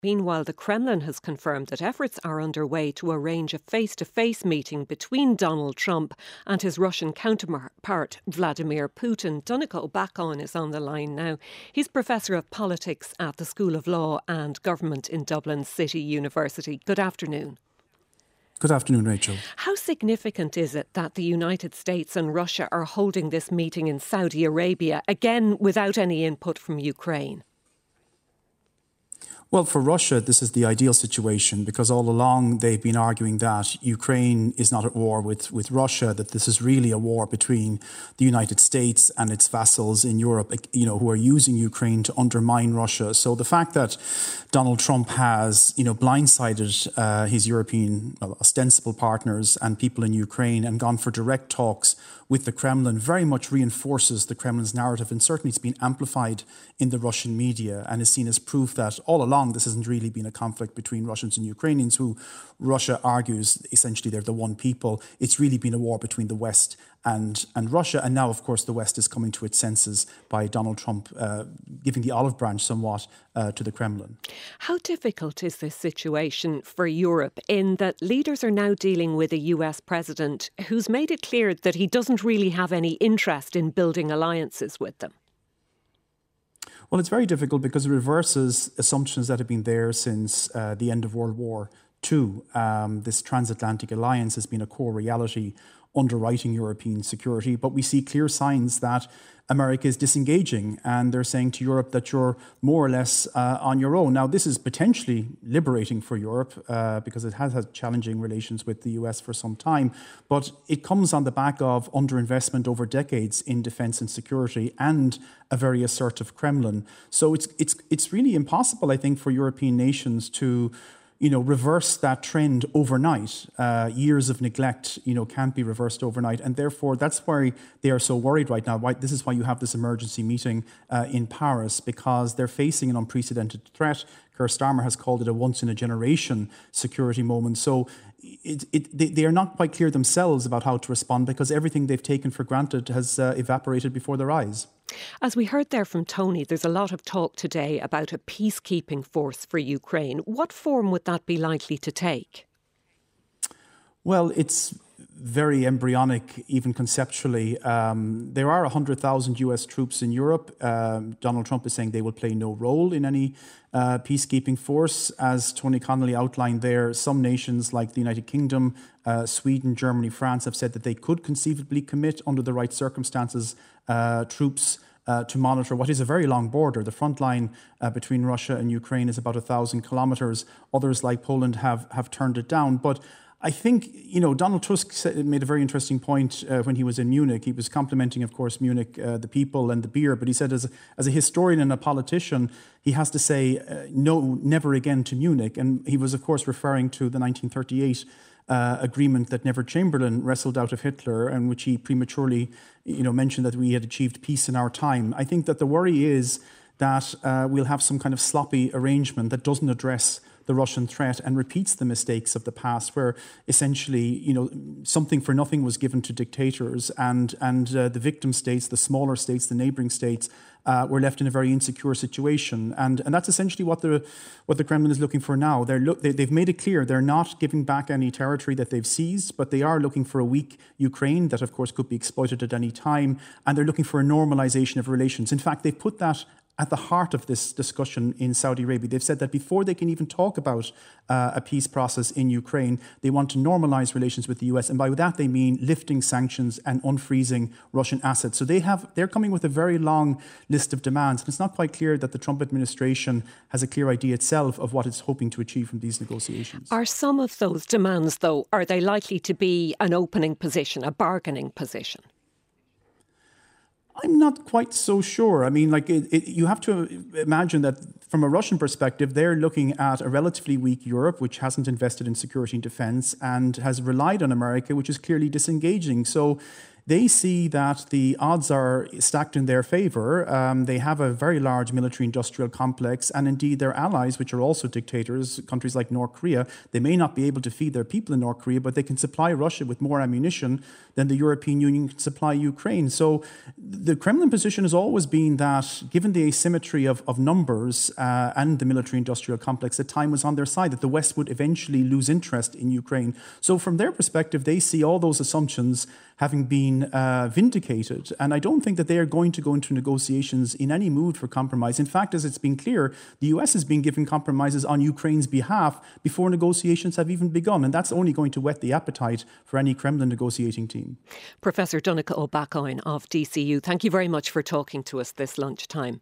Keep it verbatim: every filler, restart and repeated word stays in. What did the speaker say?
Meanwhile, the Kremlin has confirmed that efforts are underway to arrange a face-to-face meeting between Donald Trump and his Russian counterpart, Vladimir Putin. Donncha O'Bacon is on the line now. He's Professor of Politics at the School of Law and Government in Dublin City University. Good afternoon. Good afternoon, Rachel. How significant is it that the United States and Russia are holding this meeting in Saudi Arabia, again without any input from Ukraine? Well, for Russia, this is the ideal situation because all along they've been arguing that Ukraine is not at war with, with Russia, that this is really a war between the United States and its vassals in Europe, you know, who are using Ukraine to undermine Russia. So the fact that Donald Trump has, you know, blindsided uh, his European well, ostensible partners and people in Ukraine and gone for direct talks with the Kremlin very much reinforces the Kremlin's narrative, and certainly it's been amplified in the Russian media and is seen as proof that all along this hasn't really been a conflict between Russians and Ukrainians, who Russia argues essentially they're the one people. It's really been a war between the West and, and Russia. And now, of course, the West is coming to its senses by Donald Trump uh, giving the olive branch somewhat uh, to the Kremlin. How difficult is this situation for Europe in that leaders are now dealing with a U S president who's made it clear that he doesn't really have any interest in building alliances with them? Well, it's very difficult because it reverses assumptions that have been there since uh, the end of World War Two. Um, this transatlantic alliance has been a core reality underwriting European security, but we see clear signs that America is disengaging, and they're saying to Europe that you're more or less uh, on your own. Now, this is potentially liberating for Europe uh, because it has had challenging relations with the U S for some time, but it comes on the back of underinvestment over decades in defence and security and a very assertive Kremlin. So it's it's it's really impossible, I think, for European nations to you know, reverse that trend overnight. Uh, years of neglect, you know, can't be reversed overnight. And therefore, that's why they are so worried right now. Why, this is why you have this emergency meeting uh, in Paris, because they're facing an unprecedented threat. Keir Starmer has called it a once-in-a-generation security moment. So it, it, they, they are not quite clear themselves about how to respond because everything they've taken for granted has uh, evaporated before their eyes. As we heard there from Tony, there's a lot of talk today about a peacekeeping force for Ukraine. What form would that be likely to take? Well, it's very embryonic, even conceptually. Um, there are one hundred thousand U S troops in Europe. Um, Donald Trump is saying they will play no role in any uh, peacekeeping force. As Tony Connolly outlined there, some nations like the United Kingdom, uh, Sweden, Germany, France have said that they could conceivably commit, under the right circumstances, uh, troops Uh, to monitor what is a very long border. The front line uh, between Russia and Ukraine is about a thousand kilometres. Others, like Poland, have have turned it down. But I think, you know, Donald Tusk said, made a very interesting point uh, when he was in Munich. He was complimenting, of course, Munich, uh, the people and the beer. But he said, as a, as a historian and a politician, he has to say uh, no, never again to Munich. And he was, of course, referring to the nineteen thirty-eight Uh, agreement that Neville Chamberlain wrestled out of Hitler, and which he prematurely, you know, mentioned that we had achieved peace in our time. I think that the worry is that uh, we'll have some kind of sloppy arrangement that doesn't address the Russian threat and repeats the mistakes of the past, where essentially, you know, something for nothing was given to dictators, and and uh, the victim states, the smaller states, the neighboring states, uh, were left in a very insecure situation, and and that's essentially what the what the Kremlin is looking for now. They're look they, they've made it clear they're not giving back any territory that they've seized, but they are looking for a weak Ukraine that, of course, could be exploited at any time, and they're looking for a normalization of relations. In fact, they've put that at the heart of this discussion in Saudi Arabia. They've said that before they can even talk about uh, a peace process in Ukraine, they want to normalize relations with the U S. And by that, they mean lifting sanctions and unfreezing Russian assets. So they have, they're coming with a very long list of demands. And it's not quite clear that the Trump administration has a clear idea itself of what it's hoping to achieve from these negotiations. Are some of those demands, though, are they likely to be an opening position, a bargaining position? I'm not quite so sure. I mean, like, it, it, you have to imagine that from a Russian perspective, they're looking at a relatively weak Europe, which hasn't invested in security and defense and has relied on America, which is clearly disengaging. So they see that the odds are stacked in their favour. Um, they have a very large military-industrial complex, and indeed their allies, which are also dictators, countries like North Korea, they may not be able to feed their people in North Korea, but they can supply Russia with more ammunition than the European Union can supply Ukraine. So the Kremlin position has always been that, given the asymmetry of, of numbers uh, and the military-industrial complex, that time was on their side, that the West would eventually lose interest in Ukraine. So from their perspective, they see all those assumptions having been uh, vindicated. And I don't think that they are going to go into negotiations in any mood for compromise. In fact, as it's been clear, the U S has been giving compromises on Ukraine's behalf before negotiations have even begun. And that's only going to whet the appetite for any Kremlin negotiating team. Professor Donncha Ó Bacáin of D C U, thank you very much for talking to us this lunchtime.